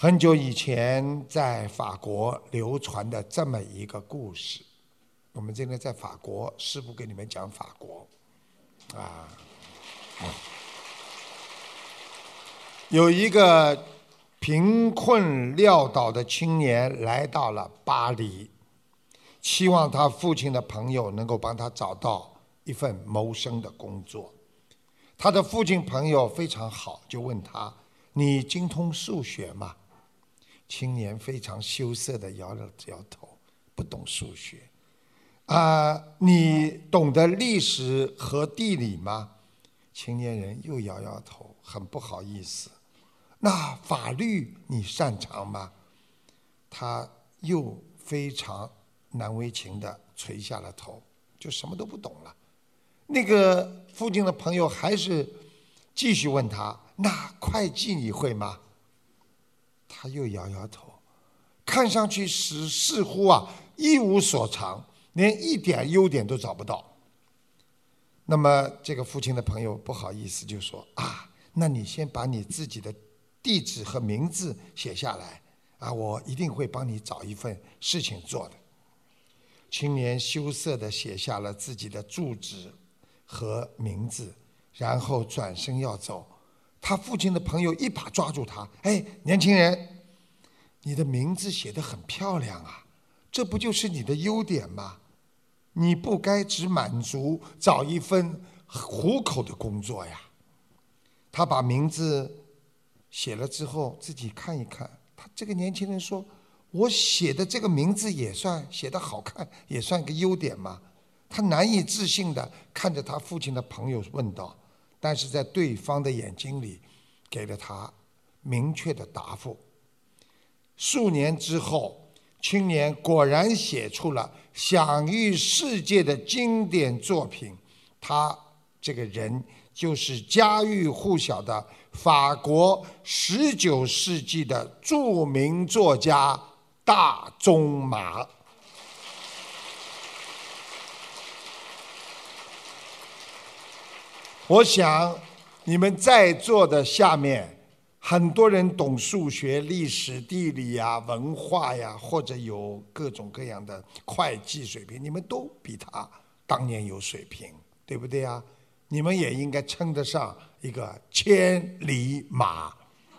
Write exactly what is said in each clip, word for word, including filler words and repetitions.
很久以前，在法国流传的这么一个故事，我们今天在法国，师父给你们讲法国，啊，有一个贫困潦倒的青年来到了巴黎，期望他父亲的朋友能够帮他找到一份谋生的工作。他的父亲朋友非常好，就问他：“你精通数学吗？”青年非常羞涩地摇了摇头，不懂数学。啊，你懂得历史和地理吗？青年人又摇摇头，很不好意思。那法律你擅长吗？他又非常难为情地垂下了头，就什么都不懂了。那个父亲的朋友还是继续问他：那会计你会吗？他又摇摇头，看上去是似乎啊一无所长，连一点优点都找不到。那么这个父亲的朋友不好意思就说：啊，那你先把你自己的地址和名字写下来啊，我一定会帮你找一份事情做的。青年羞涩地写下了自己的住址和名字，然后转身要走。他父亲的朋友一把抓住他：哎，年轻人，你的名字写得很漂亮啊，这不就是你的优点吗？你不该只满足找一份糊口的工作呀。他把名字写了之后，自己看一看，他这个年轻人说：我写的这个名字也算写得好看，也算个优点吗？他难以置信地看着他父亲的朋友问道，但是在对方的眼睛里给了他明确的答复。数年之后，青年果然写出了享誉世界的经典作品。他这个人就是家喻户晓的法国十九世纪的著名作家大仲马。我想你们在座的下面很多人懂数学、历史、地理呀、文化呀，或者有各种各样的会计水平，你们都比他当年有水平，对不对呀？你们也应该称得上一个千里马。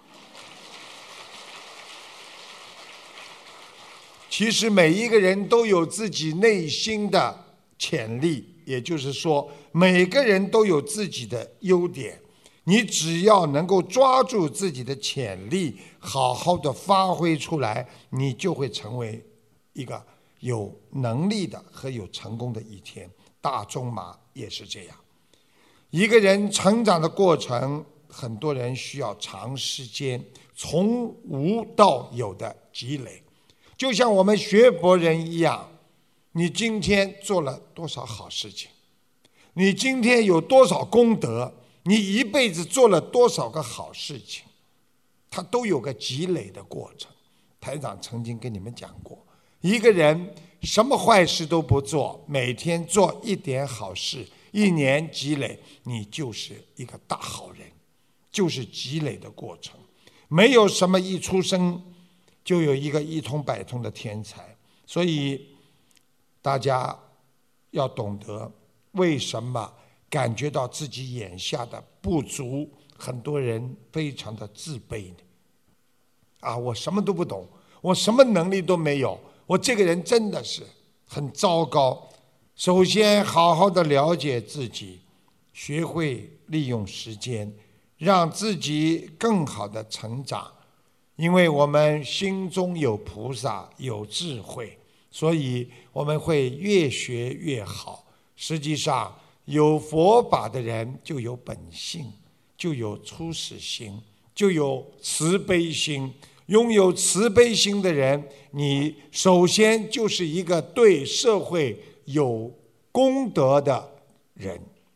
其实每一个人都有自己内心的潜力，也就是说每个人都有自己的优点，你只要能够抓住自己的潜力，好好的发挥出来，你就会成为一个有能力的和有成功的一天。大仲马也是这样。一个人成长的过程，很多人需要长时间从无到有的积累，就像我们学佛人一样，你今天做了多少好事情，你今天有多少功德，你一辈子做了多少个好事情，它都有个积累的过程。台长曾经跟你们讲过，一个人什么坏事都不做，每天做一点好事，一年积累，你就是一个大好人，就是积累的过程。没有什么一出生就有一个一通百通的天才，所以大家要懂得为什么感觉到自己眼下的不足，很多人非常的自卑啊，我什么都不懂，我什么能力都没有，我这个人真的是很糟糕。首先好好的了解自己，学会利用时间，让自己更好的成长。因为我们心中有菩萨，有智慧，所以我们会越学越好。实际上有佛法的人就有本性，就有初始心，就有慈悲心。拥有慈悲心的人，你首先就是一个对社会有功德的人。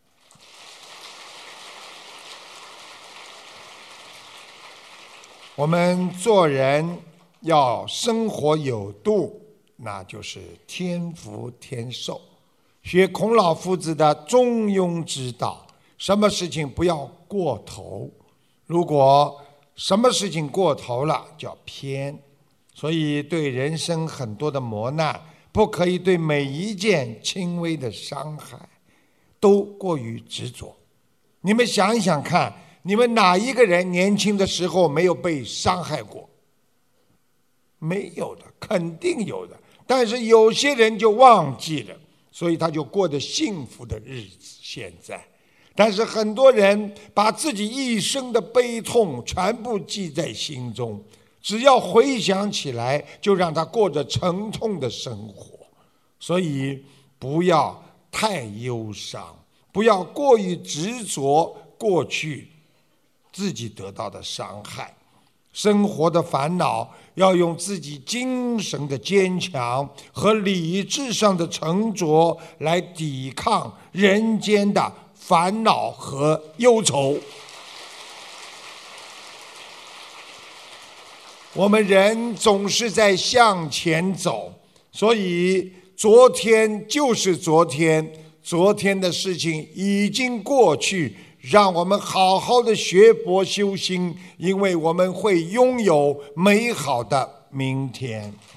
我们做人要生活有度，那就是天福天寿。学孔老夫子的中庸之道，什么事情不要过头。如果什么事情过头了叫偏。所以对人生很多的磨难，不可以对每一件轻微的伤害都过于执着。你们想一想看，你们哪一个人年轻的时候没有被伤害过？没有的，肯定有的。但是有些人就忘记了，所以他就过得幸福的日子。现在，但是很多人把自己一生的悲痛全部记在心中，只要回想起来，就让他过着沉痛的生活。所以不要太忧伤，不要过于执着过去自己得到的伤害。生活的烦恼要用自己精神的坚强和理智上的沉着来抵抗人间的烦恼和忧愁。我们人总是在向前走，所以昨天就是昨天，昨天的事情已经过去，让我们好好的学佛修心，因为我们会拥有美好的明天。